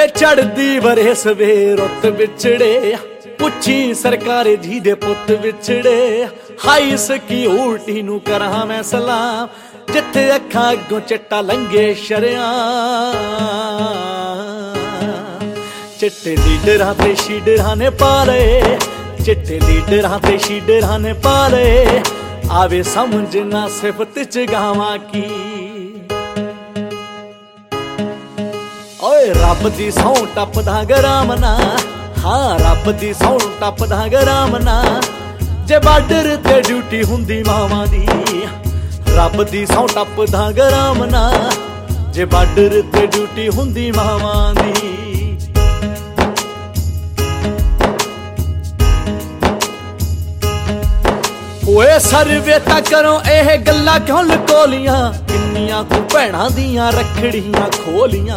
ਵੇ ਚੜਦੀ ਵਰੇਸ ਵੇ ਰੁੱਤ ਵਿਛੜੇ ਪੁੱਛੀ ਸਰਕਾਰੇ ਜੀ ਦੇ ਪੁੱਤ ਵਿਛੜੇ ਹਾਈ ਸਿਕਿਉਰਟੀ ਨੂੰ ਕਰਾਂ ਮੈਂ ਸਲਾਮ ਜਿੱਥੇ ਅੱਖਾਂ ਅੱਗੋਂ ਚਿੱਟਾ ਲੰਘੇ ਸ਼ਰਿਆਂ ਚਿੱਟੇ ਲੀਡਰਾਂ ਤੇ ਸ਼ੀਡਰਾਂ ਨੇ ਪਾਲੇ ਚਿੱਟੇ ਲੀਡਰਾਂ ਤੇ ਸ਼ੀਡਰਾਂ ਨੇ ਪਾਲੇ ਆਵੇ ਸਮਝ ਨਾ ਸਿਫਤ ਚ ਗਾਵਾਂ ਕੀ ਓਏ ਰੱਬ ਦੀ ਸੌਂ ਟੱਪਦਾ ਗਰਾਮਨਾ ਹਾਂ ਰੱਬ ਦੀ ਸੌਂ ਟੱਪਦਾ ਗਰਾਮਨਾ ਜੇ ਬਾਰਡਰ ਤੇ ਡਿਊਟੀ ਹੁੰਦੀ ਮਾਵਾਂ ਦੀ ਰੱਬ ਦੀ ਸੌਂ ਟੱਪਦਾ ਗਰਾਮਨਾ ਜੇ ਬਾਰਡਰ ਤੇ ਡਿਊਟੀ ਹੁੰਦੀ ਮਾਵਾਂ ਦੀ ਓਏ ਸਰਵੇ ਤਾਂ ਕਰੋ ਇਹ ਗੱਲਾਂ ਕਿਉਂ ਲਕੋਲੀਆਂ ਕਿੰਨੀਆਂ ਕੁ ਭੈਣਾਂ ਦੀਆਂ ਰੱਖੜੀਆਂ ਖੋਲੀਆਂ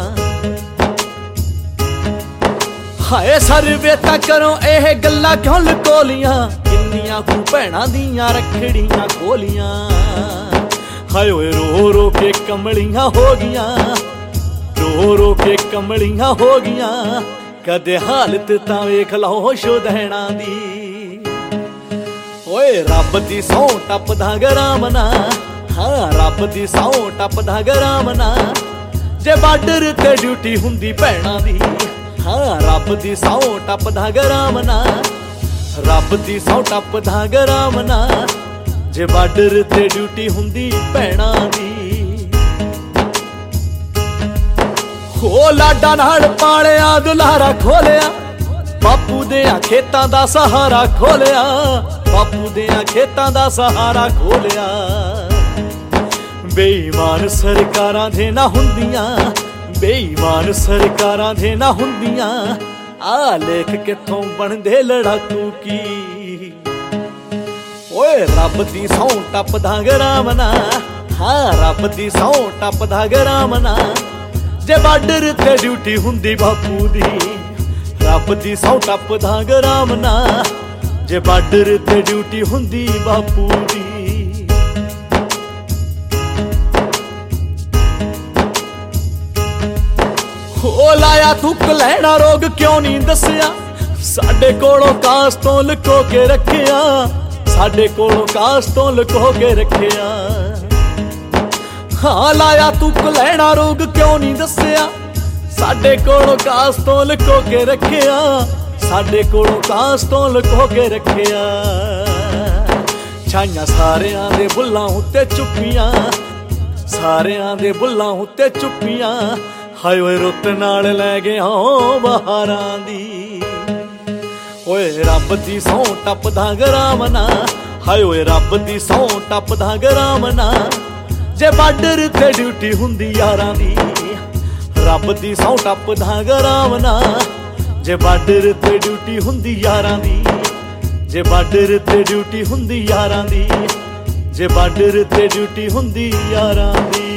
ਹਾਏ ਸਰਵੇ ਤਾਂ ਕਰੋ ਇਹ ਗੱਲਾਂ ਕਿਉਂ ਲਕੋਲੀਆਂ ਕਿੰਨੀਆਂ ਕੁ ਭੈਣਾਂ ਦੀਆਂ ਰੱਖੜੀਆਂ ਖੋਲੀਆਂ ਹਾਏ ਓਏ ਰੋ ਰੋ ਕੇ ਕਮਲੀਆਂ ਹੋ ਗਈਆਂ ਰੋ ਰੋ ਕੇ ਕਮਲੀਆਂ ਹੋ ਗਈਆਂ ਕਦੇ ਹਾਲਤ ਤਾਂ ਵੇਖ ਲਓ ਸ਼ੁਦੈਣਾ ਦੀ ਓਏ ਰੱਬ ਦੀ ਸੌਂ ਟੱਪਦਾ ਗਰਾਮਨਾ ਹਾਂ ਰੱਬ ਦੀ ਸੌਂ ਟੱਪਦਾ ਗਰਾਮਨਾ ਜੇ ਬਾਰਡਰ ਤੇ ਡਿਊਟੀ ਹੁੰਦੀ ਭੈਣਾਂ ਦੀ ਹਾਂ ਰੱਬ ਦੀ ਸੌਂ ਟੱਪਦਾ ਗਰਾਮਨਾ ਰੱਬ ਦੀ ਸੌਂ ਟੱਪਦਾ ਗਰਾਮਨਾ ਜੇ ਬਾਰਡਰ ਤੇ ਡਿਊਟੀ ਹੁੰਦੀ ਭੈਣਾਂ ਦੀ ਹੋ ਲਾਡਾ ਨਾਲ ਪਾਲਿਆ ਦੁਲਾਰਾ ਖੋਲਿਆ ਬਾਪੂ ਦੇ ਖੇਤਾਂ ਦਾ ਸਹਾਰਾ ਖੋਲਿਆ ਬਾਪੂ ਦੇ ਖੇਤਾਂ ਦਾ ਸਹਾਰਾ ਖੋਲਿਆ ਬੇਈਮਾਨ ਸਰਕਾਰਾਂ ਦੇ ਨਾ ਹੁੰਦੀਆਂ ਬੇਈਮਾਨ ਸਰਕਾਰਾਂ ਦੇ ਨਾ ਹੁੰਦੀਆਂ ਆ ਲੇਖ ਕਿੱਥੋਂ ਬਣਦੇ ਲੜਾਕੂ ਕੀ ਓਏ ਰੱਬ ਦੀ ਸੌਂ ਟੱਪਦਾ ਗਰਾਮਨਾ ਹਾਂ ਰੱਬ ਦੀ ਸੌਂ ਟੱਪਦਾ ਗਰਾਮਨਾ ਜੇ ਬਾਰਡਰ ਤੇ ਡਿਊਟੀ ਹੁੰਦੀ ਬਾਪੂ ਦੀ ਰੱਬ ਦੀ ਸੌਂ ਟੱਪਦਾ ਗਰਾਮਨਾ ਜੇ ਬਾਰਡਰ ਤੇ ਡਿਊਟੀ ਹੁੰਦੀ ਬਾਪੂ ਦੀ ਹੋ ਲਾਇਆ ਥੁੱਕ ਲੈਣਾ ਰੋਗ ਕਿਉਂ ਨਹੀਂ ਦੱਸਿਆ ਸਾਡੇ ਕੋਲੋਂ ਕਾਸ ਤੋਂ ਲੁਕੋ ਕੇ ਰੱਖਿਆ ਸਾਡੇ ਕੋਲੋਂ ਕਾਸ ਤੋਂ ਲੁਕੋ ਕੇ ਰੱਖਿਆ ਹਾਂ ਲਾਇਆ ਥੁੱਕ ਲੈਣਾ ਰੋਗ ਕਿਉਂ ਨਹੀਂ ਦੱਸਿਆ ਸਾਡੇ ਕੋਲੋਂ ਕਾਸ ਤੋਂ ਲੁਕੋ ਕੇ ਰੱਖਿਆ ਸਾਡੇ ਕੋਲੋਂ ਕਾਸ ਤੋਂ ਲੁਕੋ ਕੇ ਰੱਖਿਆ ਛਾਈਆਂ ਸਾਰਿਆਂ ਦੇ ਬੁੱਲਾਂ ਉੱਤੇ ਚੁੱਪੀਆਂ ਸਾਰਿਆਂ ਦੇ ਬੁੱਲਾਂ ਉੱਤੇ ਚੁੱਪੀਆਂ ਹਾਏ ਓਏ ਰੁੱਤ ਨਾਲ ਲੈ ਗਿਆ ਬਹਾਰਾਂ ਦੀ ਓਏ ਰੱਬ ਦੀ ਸੌਂ ਟੱਪਦਾ ਗਰਾਮਨਾ ਹਾਏ ਓਏ ਰੱਬ ਦੀ ਸੌਂ ਟੱਪਦਾ ਗਰਾਮਨਾ ਜੇ ਬਾਰਡਰ ਤੇ ਡਿਊਟੀ ਹੁੰਦੀ ਯਾਰਾਂ ਦੀ ਰੱਬ ਦੀ ਸੌਂ ਟੱਪਦਾ ਗਰਾਮਨਾ ਜੇ ਬਾਰਡਰ ਤੇ ਡਿਊਟੀ ਹੁੰਦੀ ਯਾਰਾਂ ਦੀ ਜੇ ਬਾਰਡਰ ਤੇ ਡਿਊਟੀ ਹੁੰਦੀ ਯਾਰਾਂ ਦੀ ਜੇ ਬਾਰਡਰ ਤੇ ਡਿਊਟੀ ਹੁੰਦੀ ਯਾਰਾਂ ਦੀ